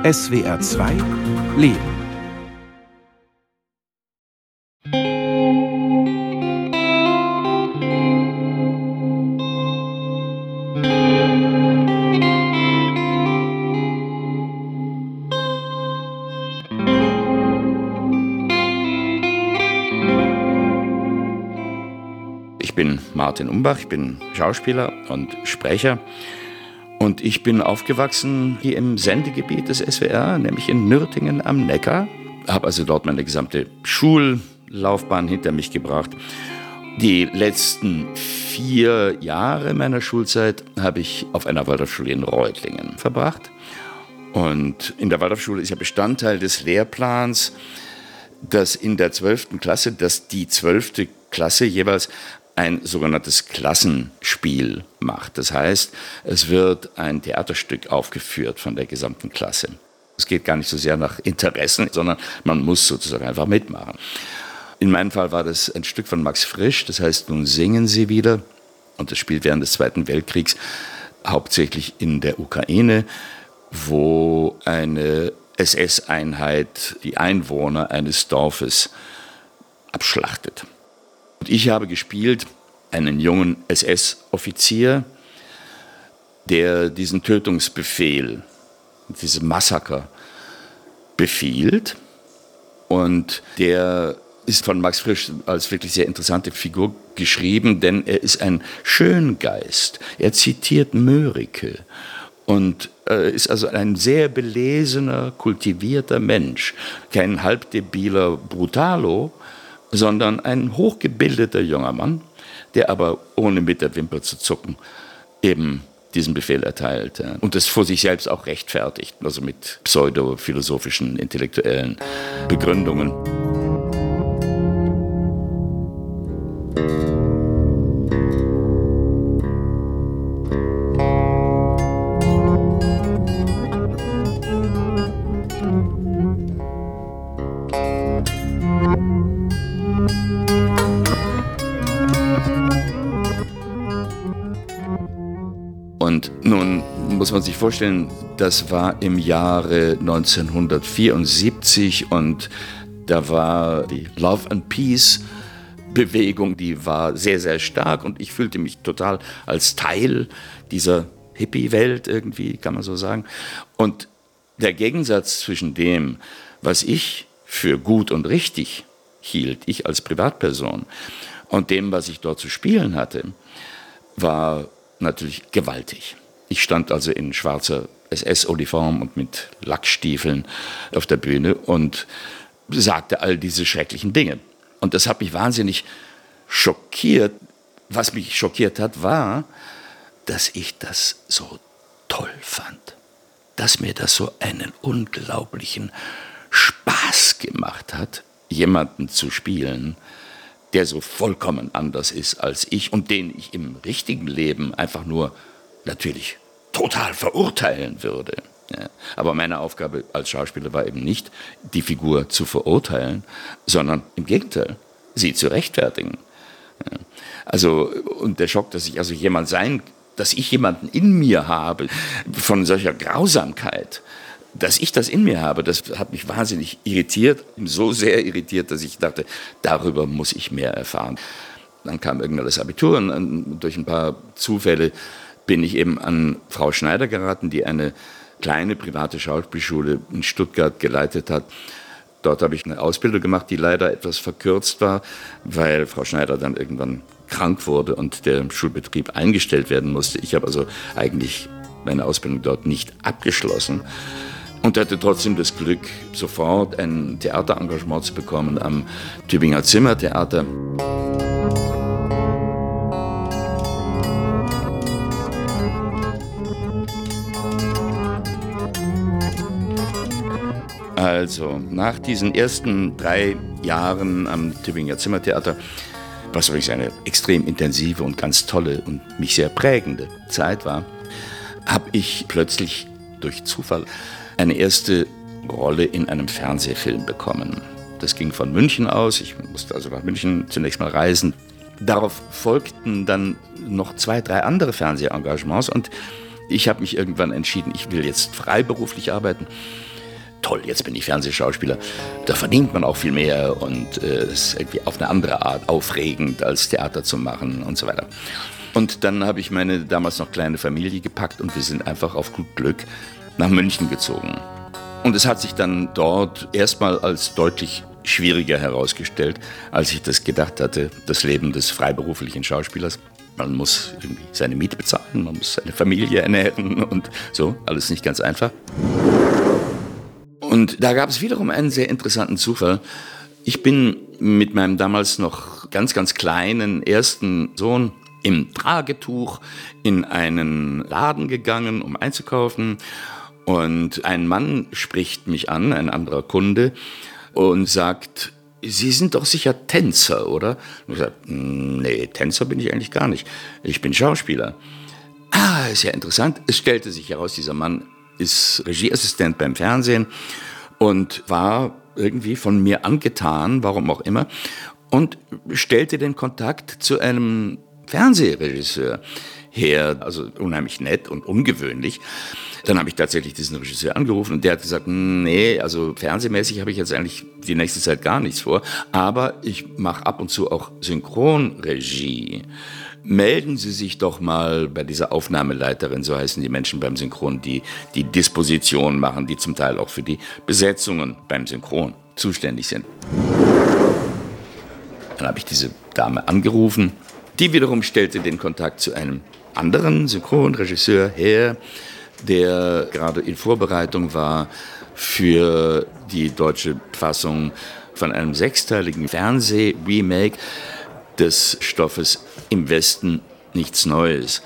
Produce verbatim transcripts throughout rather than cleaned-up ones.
S W R zwei Leben. Ich bin Martin Umbach, ich bin Schauspieler und Sprecher und ich bin aufgewachsen hier im Sendegebiet des S W R, nämlich in Nürtingen am Neckar. Habe also dort meine gesamte Schullaufbahn hinter mich gebracht. Die letzten vier Jahre meiner Schulzeit habe ich auf einer Waldorfschule in Reutlingen verbracht. Und in der Waldorfschule ist ja Bestandteil des Lehrplans, dass in der zwölften Klasse, dass die zwölfte Klasse jeweils ein sogenanntes Klassenspiel macht. Das heißt, es wird ein Theaterstück aufgeführt von der gesamten Klasse. Es geht gar nicht so sehr nach Interessen, sondern man muss sozusagen einfach mitmachen. In meinem Fall war das ein Stück von Max Frisch, das heißt Nun singen sie wieder. Und das spielt während des Zweiten Weltkriegs hauptsächlich in der Ukraine, wo eine S S-Einheit die Einwohner eines Dorfes abschlachtet. Und ich habe gespielt einen jungen S S-Offizier, der diesen Tötungsbefehl, diesen Massaker befiehlt. Und der ist von Max Frisch als wirklich sehr interessante Figur geschrieben, denn er ist ein Schöngeist. Er zitiert Mörike und äh, ist also ein sehr belesener, kultivierter Mensch. Kein halbdebiler Brutalo, sondern ein hochgebildeter junger Mann, der aber ohne mit der Wimper zu zucken eben diesen Befehl erteilt und das vor sich selbst auch rechtfertigt, also mit pseudophilosophischen, intellektuellen Begründungen. Und nun muss man sich vorstellen, das war im Jahre neunzehnhundertvierundsiebzig und da war die Love and Peace Bewegung, die war sehr, sehr stark und ich fühlte mich total als Teil dieser Hippie-Welt irgendwie, kann man so sagen. Und der Gegensatz zwischen dem, was ich für gut und richtig hielt, ich als Privatperson, und dem, was ich dort zu spielen hatte, war natürlich gewaltig. Ich stand also in schwarzer S S-Uniform und mit Lackstiefeln auf der Bühne und sagte all diese schrecklichen Dinge. Und das hat mich wahnsinnig schockiert. Was mich schockiert hat, war, dass ich das so toll fand. Dass mir das so einen unglaublichen Spaß gemacht hat, jemanden zu spielen, der so vollkommen anders ist als ich und den ich im richtigen Leben einfach nur natürlich total verurteilen würde. Ja, aber meine Aufgabe als Schauspieler war eben nicht, die Figur zu verurteilen, sondern im Gegenteil, sie zu rechtfertigen. Ja, also, und der Schock, dass ich also jemand sein, dass ich jemanden in mir habe von solcher Grausamkeit, dass ich das in mir habe, das hat mich wahnsinnig irritiert, so sehr irritiert, dass ich dachte, darüber muss ich mehr erfahren. Dann kam irgendwann das Abitur und durch ein paar Zufälle bin ich eben an Frau Schneider geraten, die eine kleine private Schauspielschule in Stuttgart geleitet hat. Dort habe ich eine Ausbildung gemacht, die leider etwas verkürzt war, weil Frau Schneider dann irgendwann krank wurde und der Schulbetrieb eingestellt werden musste. Ich habe also eigentlich meine Ausbildung dort nicht abgeschlossen. Und hatte trotzdem das Glück, sofort ein Theaterengagement zu bekommen am Tübinger Zimmertheater. Also, nach diesen ersten drei Jahren am Tübinger Zimmertheater, was übrigens eine extrem intensive und ganz tolle und mich sehr prägende Zeit war, habe ich plötzlich durch Zufall eine erste Rolle in einem Fernsehfilm bekommen. Das ging von München aus, ich musste also nach München zunächst mal reisen. Darauf folgten dann noch zwei, drei andere Fernsehengagements und ich habe mich irgendwann entschieden, ich will jetzt freiberuflich arbeiten toll, jetzt bin ich Fernsehschauspieler. Da verdient man auch viel mehr und es äh, ist irgendwie auf eine andere Art aufregend, als Theater zu machen und so weiter. Und dann habe ich meine damals noch kleine Familie gepackt und wir sind einfach auf gut Glück nach München gezogen. Und es hat sich dann dort erstmal als deutlich schwieriger herausgestellt, als ich das gedacht hatte, das Leben des freiberuflichen Schauspielers. Man muss irgendwie seine Miete bezahlen, man muss seine Familie ernähren und so, alles nicht ganz einfach. Und da gab es wiederum einen sehr interessanten Zufall. Ich bin mit meinem damals noch ganz, ganz kleinen ersten Sohn im Tragetuch in einen Laden gegangen, um einzukaufen. Und ein Mann spricht mich an, ein anderer Kunde, und sagt: Sie sind doch sicher Tänzer, oder? Und ich sage: Nee, Tänzer bin ich eigentlich gar nicht. Ich bin Schauspieler. Ah, ist ja interessant. Es stellte sich heraus, dieser Mann ist Regieassistent beim Fernsehen und war irgendwie von mir angetan, warum auch immer, und stellte den Kontakt zu einem Fernsehregisseur her, also unheimlich nett und ungewöhnlich. Dann habe ich tatsächlich diesen Regisseur angerufen und der hat gesagt: Nee, also fernsehmäßig habe ich jetzt eigentlich die nächste Zeit gar nichts vor, aber ich mache ab und zu auch Synchronregie. Melden Sie sich doch mal bei dieser Aufnahmeleiterin, so heißen die Menschen beim Synchron, die die Disposition machen, die zum Teil auch für die Besetzungen beim Synchron zuständig sind. Dann habe ich diese Dame angerufen. Die wiederum stellte den Kontakt zu einem anderen Synchronregisseur her, der gerade in Vorbereitung war für die deutsche Fassung von einem sechsteiligen Fernseh-Remake des Stoffes Im Westen nichts Neues.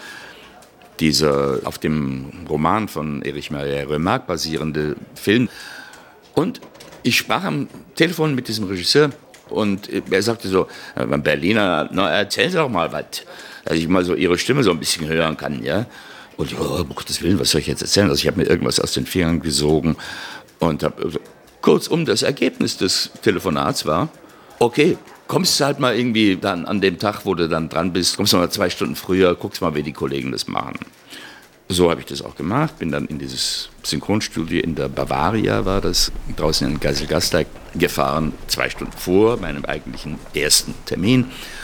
Dieser auf dem Roman von Erich Maria Remarque basierende Film. Und ich sprach am Telefon mit diesem Regisseur und er sagte so: Berliner, na, erzählen Sie doch mal was, dass ich mal so Ihre Stimme so ein bisschen hören kann, ja? Und ich, oh, um Gottes Willen, was soll ich jetzt erzählen? Also ich habe mir irgendwas aus den Fingern gesogen und habe, also, kurzum, das Ergebnis des Telefonats war: Okay, kommst du halt mal irgendwie dann an dem Tag, wo du dann dran bist, kommst du mal zwei Stunden früher, guckst mal, wie die Kollegen das machen. So habe ich das auch gemacht, bin dann in dieses Synchronstudio in der Bavaria, war das, draußen in Geiselgasteig gefahren, zwei Stunden vor meinem eigentlichen ersten Termin.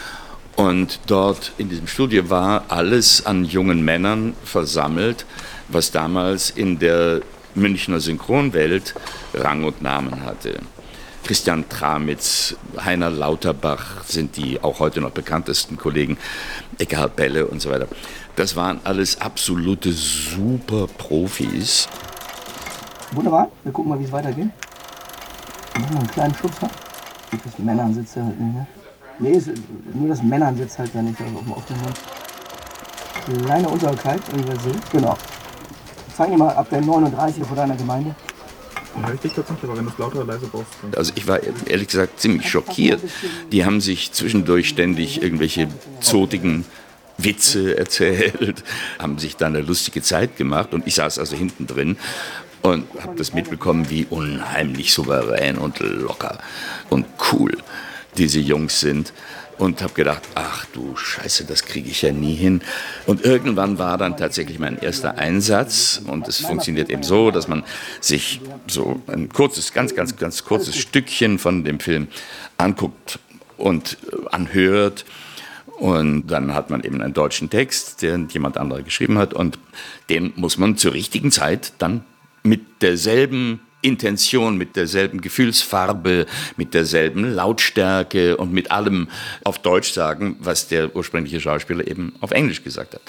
Und dort in diesem Studio war alles an jungen Männern versammelt, was damals in der Münchner Synchronwelt Rang und Namen hatte. Christian Tramitz, Heiner Lauterbach sind die auch heute noch bekanntesten Kollegen, Eckhard Belle und so weiter. Das waren alles absolute Super-Profis. Wunderbar, wir gucken mal, wie es weitergeht. Machen wir einen kleinen Schubser. Das Männern sitzt ja halt nicht, ne? Nee, ist, nur das Männern sitzt halt ja nicht auf dem offenen Mund. Kleine Unterkeit, universell. Genau. Zeig dir mal ab der neununddreißig vor deiner Gemeinde. Richtig tatsächlich, aber wenn du es lauter oder leise brauchst. Also ich war ehrlich gesagt ziemlich schockiert. Die haben sich zwischendurch ständig irgendwelche zotigen Witze erzählt, haben sich dann eine lustige Zeit gemacht und ich saß also hinten drin und habe das mitbekommen, wie unheimlich souverän und locker und cool diese Jungs sind. Und habe gedacht, ach du Scheiße, das kriege ich ja nie hin. Und irgendwann war dann tatsächlich mein erster Einsatz. Und es funktioniert eben so, dass man sich so ein kurzes, ganz, ganz, ganz kurzes Stückchen von dem Film anguckt und anhört. Und dann hat man eben einen deutschen Text, den jemand anderer geschrieben hat. Und den muss man zur richtigen Zeit dann mit derselben Intention, mit derselben Gefühlsfarbe, mit derselben Lautstärke und mit allem auf Deutsch sagen, was der ursprüngliche Schauspieler eben auf Englisch gesagt hat.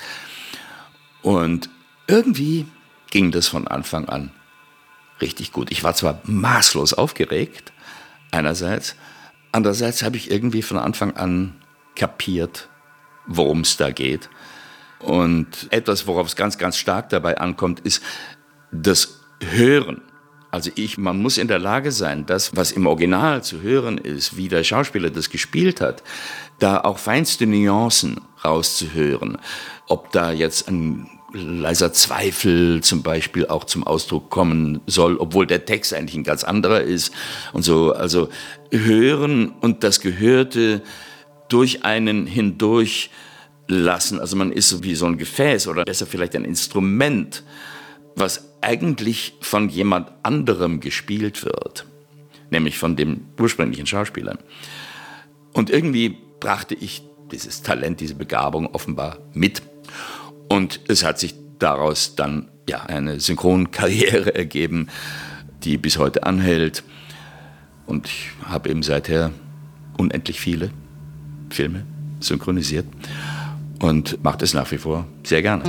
Und irgendwie ging das von Anfang an richtig gut. Ich war zwar maßlos aufgeregt, einerseits, andererseits habe ich irgendwie von Anfang an kapiert, worum es da geht. Und etwas, worauf es ganz, ganz stark dabei ankommt, ist das Hören. Also ich, man muss in der Lage sein, das, was im Original zu hören ist, wie der Schauspieler das gespielt hat, da auch feinste Nuancen rauszuhören. Ob da jetzt ein leiser Zweifel zum Beispiel auch zum Ausdruck kommen soll, obwohl der Text eigentlich ein ganz anderer ist und so. Also hören und das Gehörte durch einen hindurch lassen. Also man ist so wie so ein Gefäß oder besser vielleicht ein Instrument, was eigentlich von jemand anderem gespielt wird, nämlich von dem ursprünglichen Schauspieler. Und irgendwie brachte ich dieses Talent, diese Begabung offenbar mit. Und es hat sich daraus dann ja, eine Synchronkarriere ergeben, die bis heute anhält. Und ich habe eben seither unendlich viele Filme synchronisiert und mache das nach wie vor sehr gerne.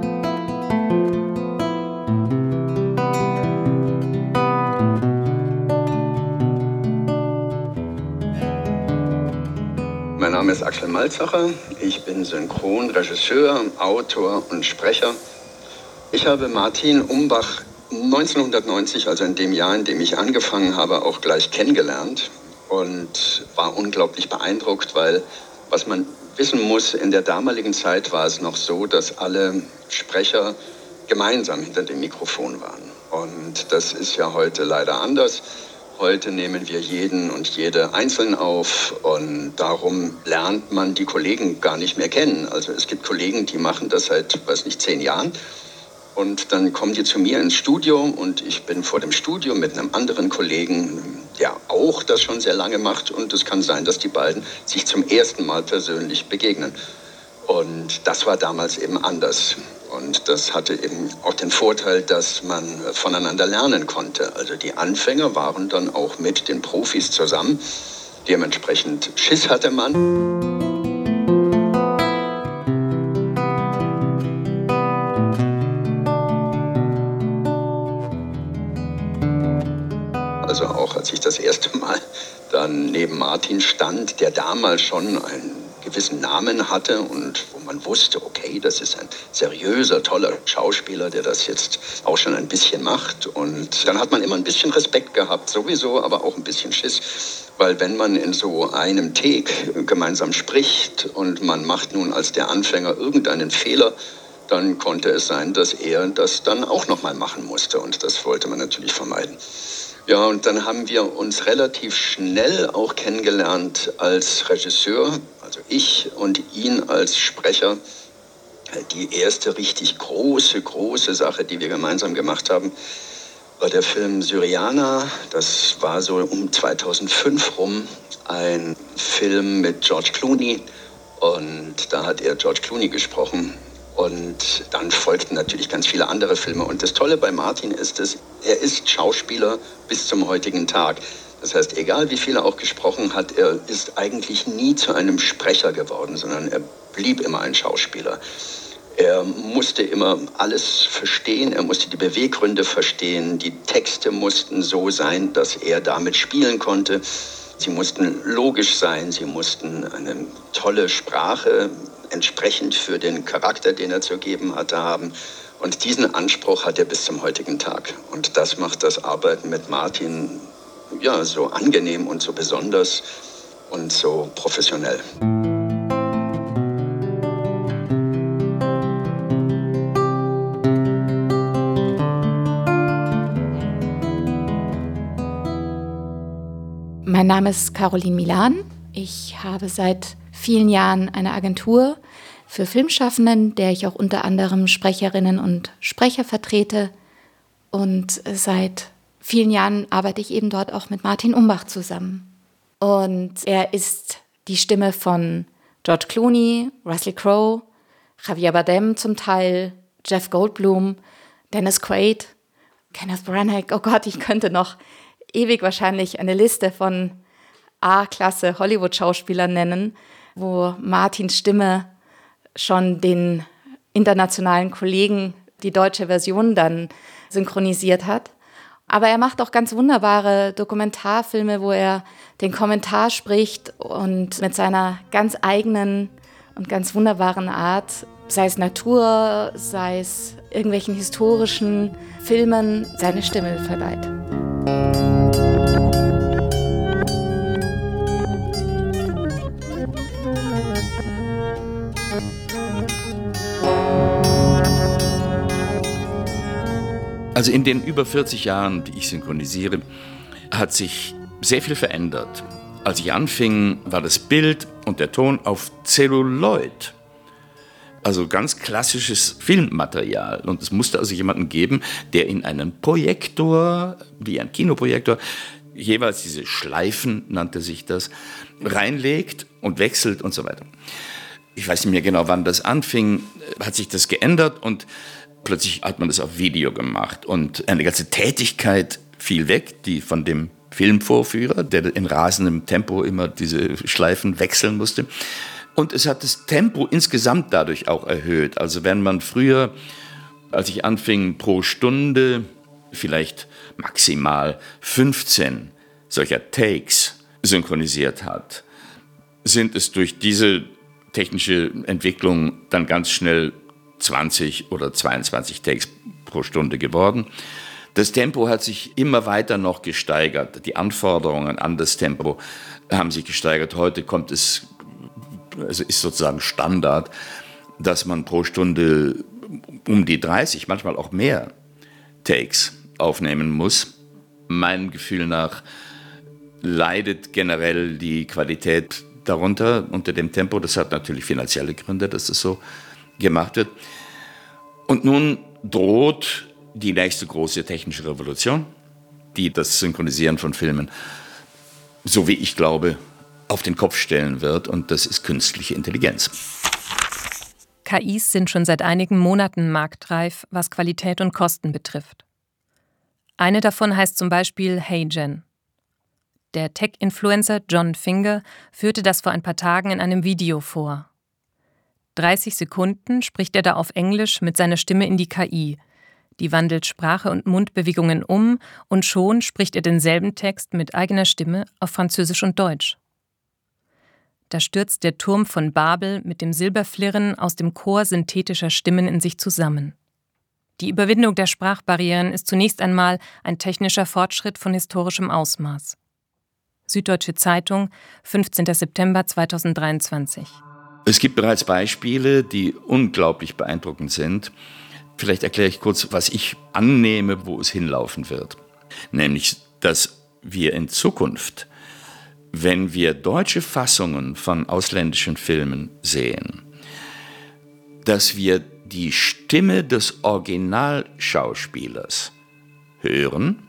Mein Name ist Axel Malzacher. Ich bin Synchronregisseur, Autor und Sprecher. Ich habe Martin Umbach neunzehnhundertneunzig, also in dem Jahr, in dem ich angefangen habe, auch gleich kennengelernt und war unglaublich beeindruckt, weil was man wissen muss, in der damaligen Zeit war es noch so, dass alle Sprecher gemeinsam hinter dem Mikrofon waren. Und das ist ja heute leider anders. Heute nehmen wir jeden und jede einzeln auf und darum lernt man die Kollegen gar nicht mehr kennen. Also es gibt Kollegen, die machen das seit, weiß nicht, zehn Jahren. Und dann kommen die zu mir ins Studio und ich bin vor dem Studio mit einem anderen Kollegen, der auch das schon sehr lange macht. Und es kann sein, dass die beiden sich zum ersten Mal persönlich begegnen. Und das war damals eben anders. Und das hatte eben auch den Vorteil, dass man voneinander lernen konnte. Also die Anfänger waren dann auch mit den Profis zusammen. Dementsprechend Schiss hatte man. Also auch als ich das erste Mal dann neben Martin stand, der damals schon einen gewissen Namen hatte und wo man wusste, okay, das ist ein seriöser, toller Schauspieler, der das jetzt auch schon ein bisschen macht. Und dann hat man immer ein bisschen Respekt gehabt, sowieso, aber auch ein bisschen Schiss. Weil wenn man in so einem Take gemeinsam spricht und man macht nun als der Anfänger irgendeinen Fehler, dann konnte es sein, dass er das dann auch nochmal machen musste. Und das wollte man natürlich vermeiden. Ja, und dann haben wir uns relativ schnell auch kennengelernt als Regisseur, also ich und ihn als Sprecher. Die erste richtig große, große Sache, die wir gemeinsam gemacht haben, war der Film Syriana. Das war so um zweitausendfünf rum, ein Film mit George Clooney. Und da hat er George Clooney gesprochen. Und dann folgten natürlich ganz viele andere Filme. Und das Tolle bei Martin ist, dass er ist Schauspieler bis zum heutigen Tag. Das heißt, egal wie viel er auch gesprochen hat, er ist eigentlich nie zu einem Sprecher geworden, sondern er blieb immer ein Schauspieler. Er musste immer alles verstehen, er musste die Beweggründe verstehen, die Texte mussten so sein, dass er damit spielen konnte. Sie mussten logisch sein, sie mussten eine tolle Sprache entsprechend für den Charakter, den er zu geben hatte, haben. Und diesen Anspruch hat er bis zum heutigen Tag. Und das macht das Arbeiten mit Martin ja, so angenehm und so besonders und so professionell. Mein Name ist Caroline Milan. Ich habe seit vielen Jahren eine Agentur für Filmschaffenden, der ich auch unter anderem Sprecherinnen und Sprecher vertrete. Und seit vielen Jahren arbeite ich eben dort auch mit Martin Umbach zusammen. Und er ist die Stimme von George Clooney, Russell Crowe, Javier Bardem zum Teil, Jeff Goldblum, Dennis Quaid, Kenneth Branagh. Oh Gott, ich könnte noch ewig wahrscheinlich eine Liste von A-Klasse Hollywood-Schauspielern nennen, wo Martins Stimme schon den internationalen Kollegen die deutsche Version dann synchronisiert hat. Aber er macht auch ganz wunderbare Dokumentarfilme, wo er den Kommentar spricht und mit seiner ganz eigenen und ganz wunderbaren Art, sei es Natur, sei es irgendwelchen historischen Filmen, seine Stimme verleiht. Also in den über vierzig Jahren, die ich synchronisiere, hat sich sehr viel verändert. Als ich anfing, war das Bild und der Ton auf Zelluloid. also ganz klassisches Filmmaterial. Und es musste also jemanden geben, der in einen Projektor, wie ein Kinoprojektor, jeweils diese Schleifen, nannte sich das, reinlegt und wechselt und so weiter. Ich weiß nicht mehr genau, wann das anfing, hat sich das geändert und plötzlich hat man das auf Video gemacht. Und eine ganze Tätigkeit fiel weg, die von dem Filmvorführer, der in rasendem Tempo immer diese Schleifen wechseln musste. Und es hat das Tempo insgesamt dadurch auch erhöht. Also wenn man früher, als ich anfing, pro Stunde vielleicht maximal fünfzehn solcher Takes synchronisiert hat, sind es durch diese technische Entwicklung dann ganz schnell zwanzig oder zweiundzwanzig Takes pro Stunde geworden. Das Tempo hat sich immer weiter noch gesteigert. Die Anforderungen an das Tempo haben sich gesteigert. Heute kommt es, also ist sozusagen Standard, dass man pro Stunde um die dreißig, manchmal auch mehr Takes aufnehmen muss. Meinem Gefühl nach leidet generell die Qualität darunter, unter dem Tempo. Das hat natürlich finanzielle Gründe, dass das so gemacht wird. Und nun droht die nächste große technische Revolution, die das Synchronisieren von Filmen, so wie ich glaube, auf den Kopf stellen wird. Und das ist künstliche Intelligenz. K Is sind schon seit einigen Monaten marktreif, was Qualität und Kosten betrifft. Eine davon heißt zum Beispiel HeyGen. Der Tech-Influencer John Finger führte das vor ein paar Tagen in einem Video vor. dreißig Sekunden spricht er da auf Englisch mit seiner Stimme in die K I. Die wandelt Sprache und Mundbewegungen um und schon spricht er denselben Text mit eigener Stimme auf Französisch und Deutsch. Da stürzt der Turm von Babel mit dem Silberflirren aus dem Chor synthetischer Stimmen in sich zusammen. Die Überwindung der Sprachbarrieren ist zunächst einmal ein technischer Fortschritt von historischem Ausmaß. Süddeutsche Zeitung, fünfzehnter September zweitausenddreiundzwanzig. Es gibt bereits Beispiele, die unglaublich beeindruckend sind. Vielleicht erkläre ich kurz, was ich annehme, wo es hinlaufen wird. Nämlich, dass wir in Zukunft, wenn wir deutsche Fassungen von ausländischen Filmen sehen, dass wir die Stimme des Originalschauspielers hören,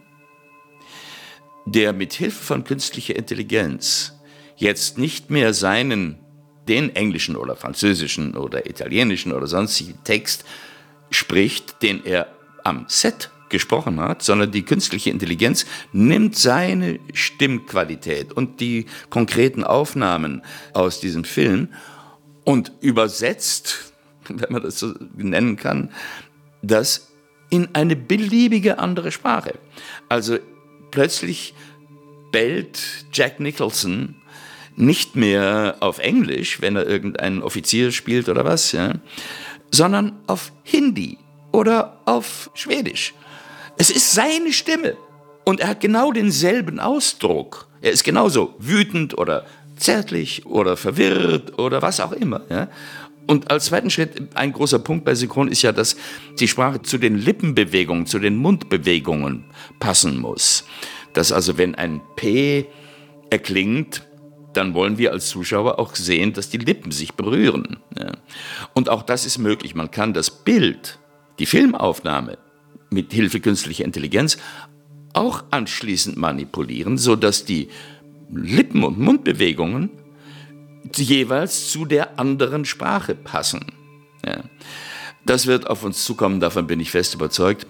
der mit Hilfe von künstlicher Intelligenz jetzt nicht mehr seinen, den englischen oder französischen oder italienischen oder sonstigen Text spricht, den er am Set gesprochen hat, sondern die künstliche Intelligenz nimmt seine Stimmqualität und die konkreten Aufnahmen aus diesem Film und übersetzt, wenn man das so nennen kann, das in eine beliebige andere Sprache. Also plötzlich bellt Jack Nicholson nicht mehr auf Englisch, wenn er irgendeinen Offizier spielt oder was, ja, sondern auf Hindi oder auf Schwedisch. Es ist seine Stimme und er hat genau denselben Ausdruck. Er ist genauso wütend oder zärtlich oder verwirrt oder was auch immer. Ja. Und als zweiten Schritt, ein großer Punkt bei Synchron ist ja, dass die Sprache zu den Lippenbewegungen, zu den Mundbewegungen passen muss. Dass also, wenn ein P erklingt, dann wollen wir als Zuschauer auch sehen, dass die Lippen sich berühren. Ja. Und auch das ist möglich. Man kann das Bild, die Filmaufnahme mit Hilfe künstlicher Intelligenz auch anschließend manipulieren, sodass die Lippen- und Mundbewegungen jeweils zu der anderen Sprache passen. Ja. Das wird auf uns zukommen, davon bin ich fest überzeugt.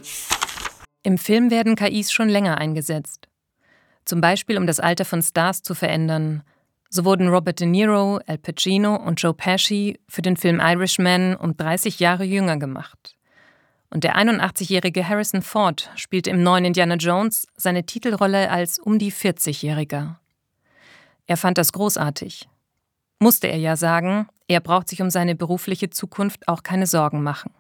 Im Film werden K Is schon länger eingesetzt. Zum Beispiel, um das Alter von Stars zu verändern. So wurden Robert De Niro, Al Pacino und Joe Pesci für den Film Irishman um dreißig Jahre jünger gemacht. Und der einundachtzigjährige Harrison Ford spielte im neuen Indiana Jones seine Titelrolle als um die vierzigjähriger. Er fand das großartig. Musste er ja sagen, er braucht sich um seine berufliche Zukunft auch keine Sorgen machen.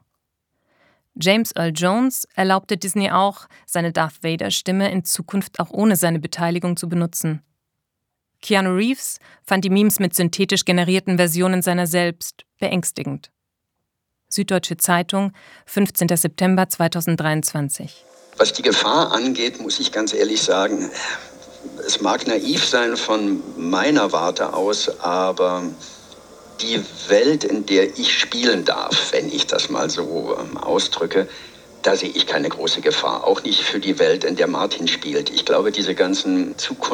James Earl Jones erlaubte Disney auch, seine Darth Vader-Stimme in Zukunft auch ohne seine Beteiligung zu benutzen. Keanu Reeves fand die Memes mit synthetisch generierten Versionen seiner selbst beängstigend. Süddeutsche Zeitung, fünfzehnter September zweitausenddreiundzwanzig. Was die Gefahr angeht, muss ich ganz ehrlich sagen, es mag naiv sein von meiner Warte aus, aber die Welt, in der ich spielen darf, wenn ich das mal so ähm, ausdrücke, da sehe ich keine große Gefahr. Auch nicht für die Welt, in der Martin spielt. Ich glaube, diese ganzen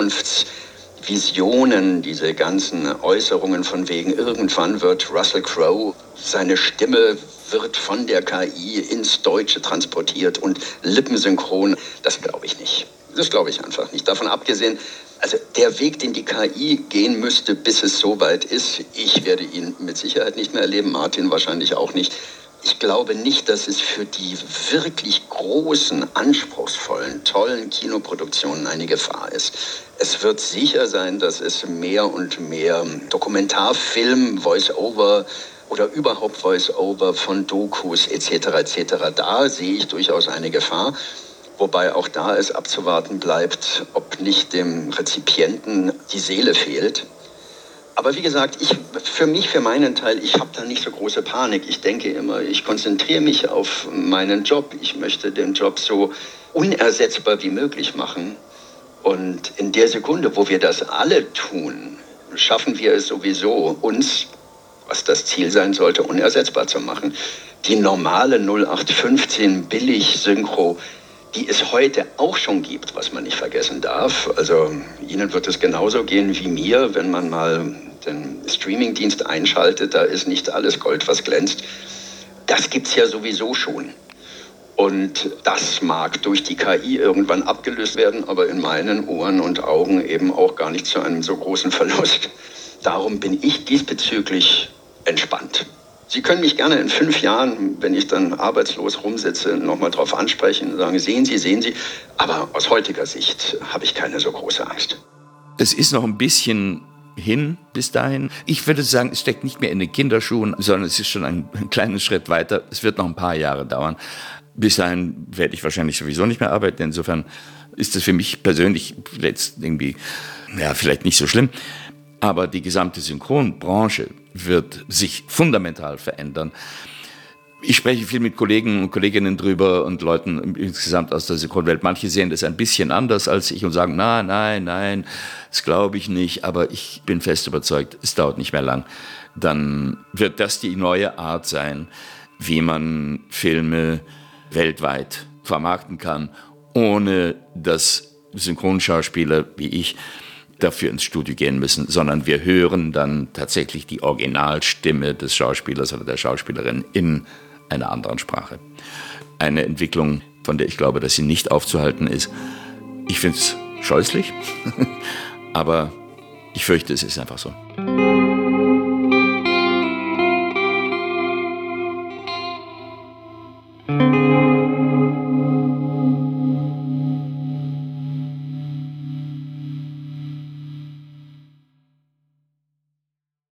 Zukunftsvisionen, diese ganzen Äußerungen von wegen, irgendwann wird Russell Crowe, seine Stimme wird von der K I ins Deutsche transportiert und lippensynchron, das glaube ich nicht. Das glaube ich einfach nicht. Davon abgesehen, also der Weg, den die K I gehen müsste, bis es soweit ist, ich werde ihn mit Sicherheit nicht mehr erleben, Martin wahrscheinlich auch nicht. Ich glaube nicht, dass es für die wirklich großen, anspruchsvollen, tollen Kinoproduktionen eine Gefahr ist. Es wird sicher sein, dass es mehr und mehr Dokumentarfilm, Voice-Over oder überhaupt Voice-Over von Dokus et cetera et cetera. Da sehe ich durchaus eine Gefahr. Wobei auch da es abzuwarten bleibt, ob nicht dem Rezipienten die Seele fehlt. Aber wie gesagt, ich, für mich, für meinen Teil, ich habe da nicht so große Panik. Ich denke immer, ich konzentriere mich auf meinen Job. Ich möchte den Job so unersetzbar wie möglich machen. Und in der Sekunde, wo wir das alle tun, schaffen wir es sowieso, uns, was das Ziel sein sollte, unersetzbar zu machen. Die normale null acht fünfzehn Billig-Synchro, die es heute auch schon gibt, was man nicht vergessen darf. Also Ihnen wird es genauso gehen wie mir, wenn man mal den Streamingdienst einschaltet, da ist nicht alles Gold, was glänzt. Das gibt es ja sowieso schon. Und das mag durch die K I irgendwann abgelöst werden, aber in meinen Ohren und Augen eben auch gar nicht zu einem so großen Verlust. Darum bin ich diesbezüglich entspannt. Sie können mich gerne in fünf Jahren, wenn ich dann arbeitslos rumsitze, nochmal drauf ansprechen und sagen, sehen Sie, sehen Sie. Aber aus heutiger Sicht habe ich keine so große Angst. Es ist noch ein bisschen hin bis dahin. Ich würde sagen, es steckt nicht mehr in den Kinderschuhen, sondern es ist schon ein, ein kleiner Schritt weiter. Es wird noch ein paar Jahre dauern. Bis dahin werde ich wahrscheinlich sowieso nicht mehr arbeiten. Insofern ist es für mich persönlich jetzt irgendwie, ja, vielleicht nicht so schlimm. Aber die gesamte Synchronbranche wird sich fundamental verändern. Ich spreche viel mit Kollegen und Kolleginnen drüber und Leuten insgesamt aus der Synchronwelt. Manche sehen das ein bisschen anders als ich und sagen, nein, nein, nein, das glaube ich nicht. Aber ich bin fest überzeugt, es dauert nicht mehr lang. Dann wird das die neue Art sein, wie man Filme weltweit vermarkten kann, ohne dass Synchronschauspieler wie ich dafür ins Studio gehen müssen, sondern wir hören dann tatsächlich die Originalstimme des Schauspielers oder der Schauspielerin in einer anderen Sprache. Eine Entwicklung, von der ich glaube, dass sie nicht aufzuhalten ist. Ich finde es scheußlich, aber ich fürchte, es ist einfach so.